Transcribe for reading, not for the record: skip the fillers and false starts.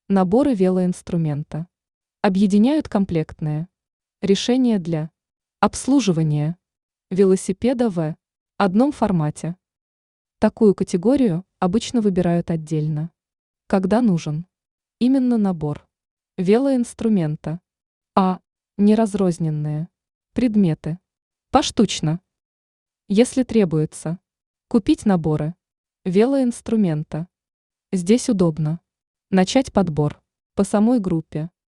Наборы велоинструмента. Объединяют комплектные решения для обслуживания велосипеда в одном формате. Такую категорию обычно выбирают отдельно, когда нужен именно набор велоинструмента, а не разрозненные предметы. Поштучно. Если требуется купить наборы велоинструмента, здесь удобно начать подбор по самой группе